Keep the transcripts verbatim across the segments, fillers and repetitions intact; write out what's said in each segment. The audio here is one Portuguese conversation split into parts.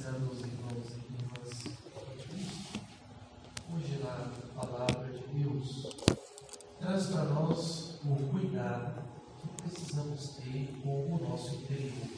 prezando os irmãos e irmãs, hoje na palavra de Deus traz para nós o cuidado que precisamos ter com o nosso interior.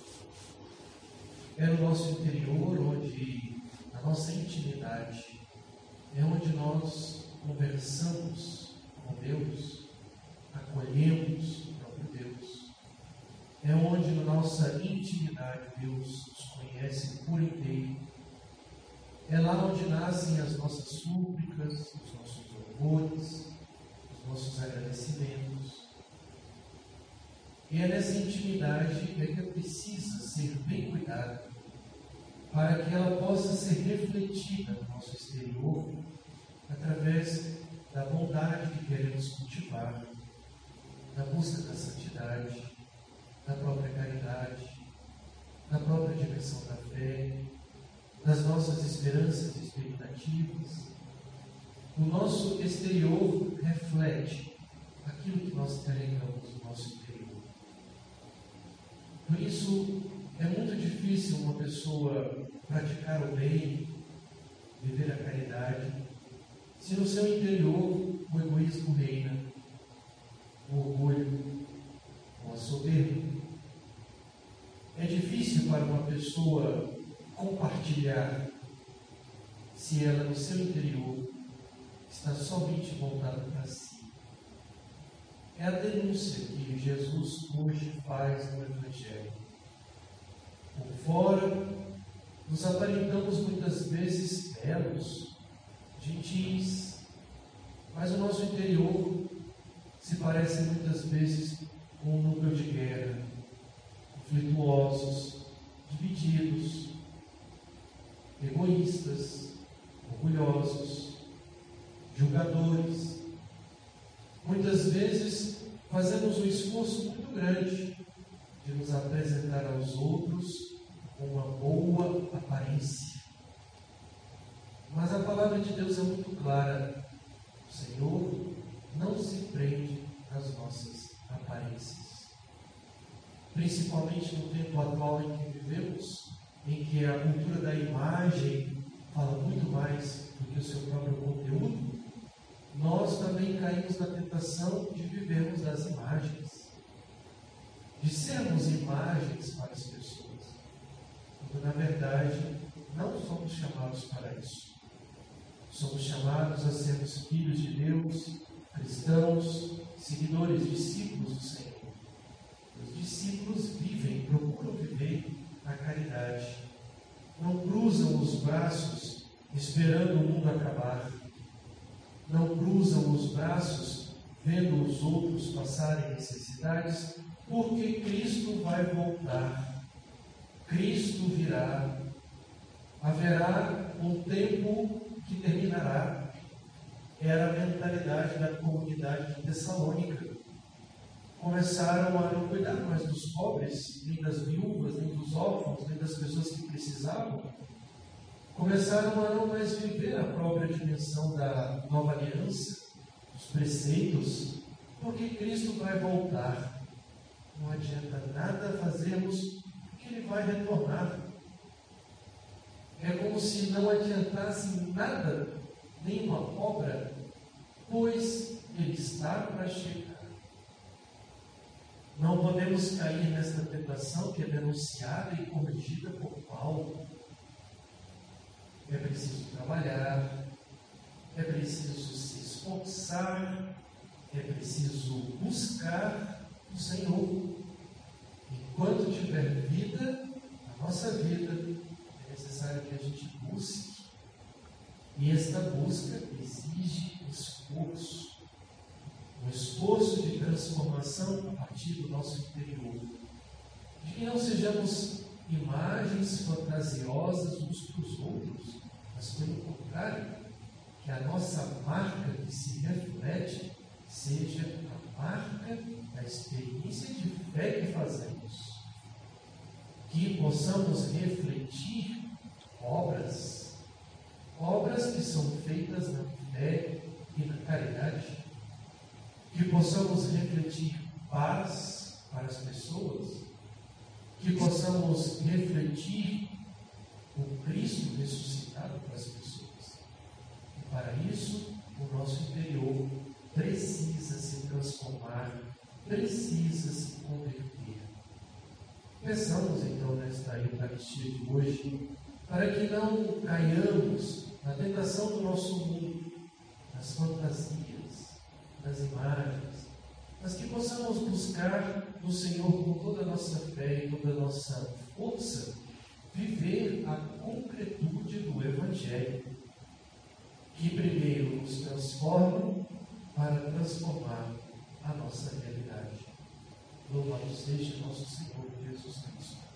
É no nosso interior onde a nossa intimidade é onde nós conversamos com Deus, acolhemos o próprio Deus. É onde na nossa intimidade Deus nos conhece por inteiro. É lá onde nascem as nossas súplicas, os nossos louvores, os nossos agradecimentos. E é nessa intimidade é que precisa ser bem cuidada para que ela possa ser refletida no nosso exterior através da bondade que queremos cultivar, da busca da santidade, da própria caridade, da própria dimensão da fé, das nossas esperanças e expectativas. O nosso exterior reflete aquilo que nós carregamos no nosso interior. Por isso, é muito difícil uma pessoa praticar o bem, viver a caridade, se no seu interior o egoísmo reina, o orgulho ou a soberba. É difícil para uma pessoa compartilhar se ela no seu interior está somente voltada para si. É a denúncia que Jesus hoje faz no Evangelho. Por fora, nos aparentamos muitas vezes belos, gentis, mas o nosso interior se parece muitas vezes com um núcleo de guerra, conflituosos, divididos, egoístas, orgulhosos, julgadores. Muitas vezes fazemos um esforço muito grande de nos apresentar aos outros com uma boa aparência. Mas a palavra de Deus é muito clara. O Senhor não se prende nas nossas aparências. Principalmente no tempo atual em que vivemos, em que a cultura da imagem fala muito mais do que o seu próprio conteúdo, nós também caímos na tentação de vivermos das imagens, de sermos imagens para as pessoas, quando na verdade não somos chamados para isso. Somos chamados a sermos filhos de Deus, cristãos, seguidores, discípulos do Senhor. Os discípulos vivem, procuram viver a caridade. Não cruzam os braços esperando o mundo acabar. Não cruzam os braços vendo os outros passarem necessidades, porque Cristo vai voltar. Cristo virá. Haverá um tempo que terminará. Era a mentalidade da comunidade de Tessalônica. Começaram a não cuidar mais dos pobres, nem das viúvas, nem dos órfãos, nem das pessoas que precisavam. Começaram a não mais viver a própria dimensão da nova aliança, dos preceitos, porque Cristo vai voltar. Não adianta nada fazermos, porque Ele vai retornar. É como se não adiantasse nada, nenhuma obra, pois Ele está para chegar. Não podemos cair nesta tentação que é denunciada e corrigida por Paulo. É preciso trabalhar, é preciso se esforçar, é preciso buscar o Senhor. Enquanto tiver vida, a nossa vida, é necessário que a gente busque. E esta busca exige esforço. Um esforço de transformação a partir do nosso interior. De que não sejamos imagens fantasiosas uns para os outros, mas pelo contrário, que a nossa marca que se reflete seja a marca da experiência de fé que fazemos. Que possamos refletir obras, obras que são feitas na fé e na caridade. Que possamos refletir paz para as pessoas, que possamos refletir o precisa se converter. Peçamos então nesta Eucaristia de hoje, para que não caiamos na tentação do nosso mundo, nas fantasias, nas imagens, mas que possamos buscar no Senhor com toda a nossa fé e toda a nossa força, viver a concretude do Evangelho, que primeiro nos transforma para transformar a nossa realidade. Louvado seja nosso Senhor Jesus Cristo.